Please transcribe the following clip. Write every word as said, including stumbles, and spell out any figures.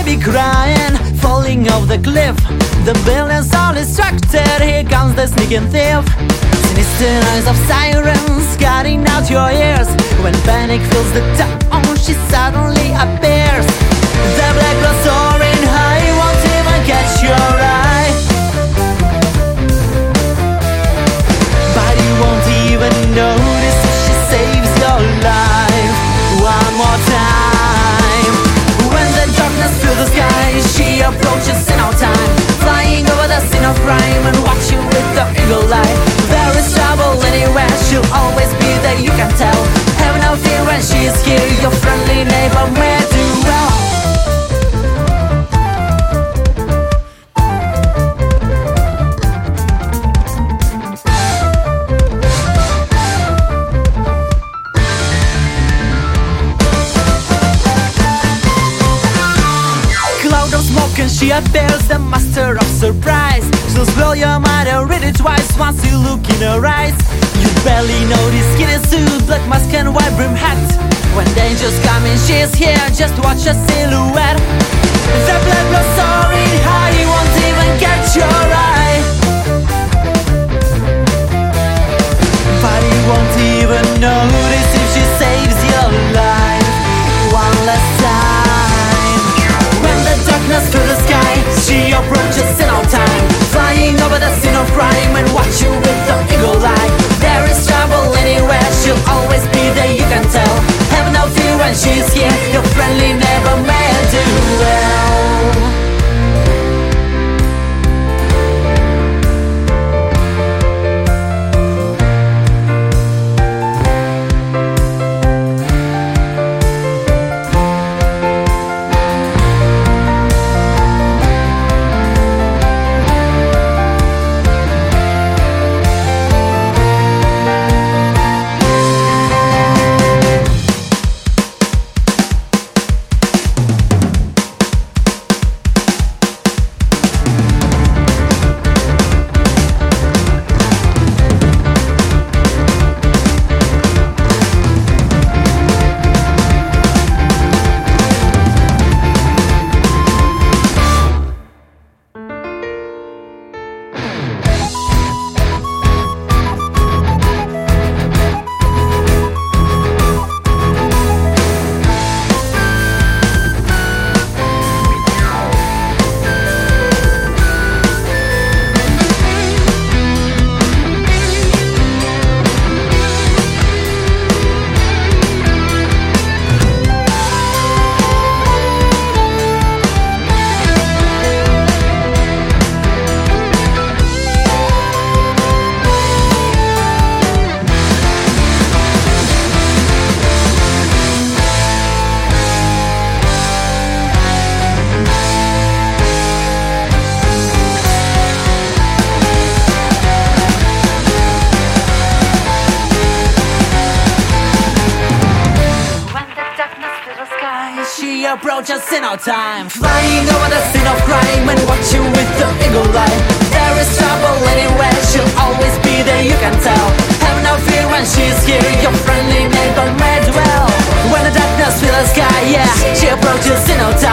baby crying, falling off the cliff. The building's all distracted, here comes the sneaking thief. Sinister noise of sirens cutting out your ears. When panic fills the town, she suddenly appears. The black cloud soaring high won't even catch your eye, but you won't even notice if she saves your life. One more time. When the darkness fills the sky, she approaches in no time, flying over the scene of crime and watching with the eagle eye. There is trouble anywhere, she'll always be there, you can tell. Have no fear when she's here, your friendly neighbor may do well. Cloud of smoke and she appears, the master of surprise. She'll blow your mind and read it twice once you look in her eyes. You barely notice skinny suit, black mask and white brim hat. When danger's coming, she's here, just watch a silhouette. The black blood soaring high, you won't even catch your eye, but you won't even notice if she saves your life. One last time. When the darkness fills the sky, she approaches in no time, flying over the scene of crime and watch you with the eagle eye. There is trouble anywhere, she'll always be there, you can tell. Have no fear when she's here, your friendly neighbor may do well. She approaches in no time, flying over the scene of crime and watch you with the eagle eye. There is trouble anywhere, she'll always be there, you can tell. Have no fear when she's here, your friendly neighbor may dwell. When the darkness fills the sky, yeah, she approaches in no time.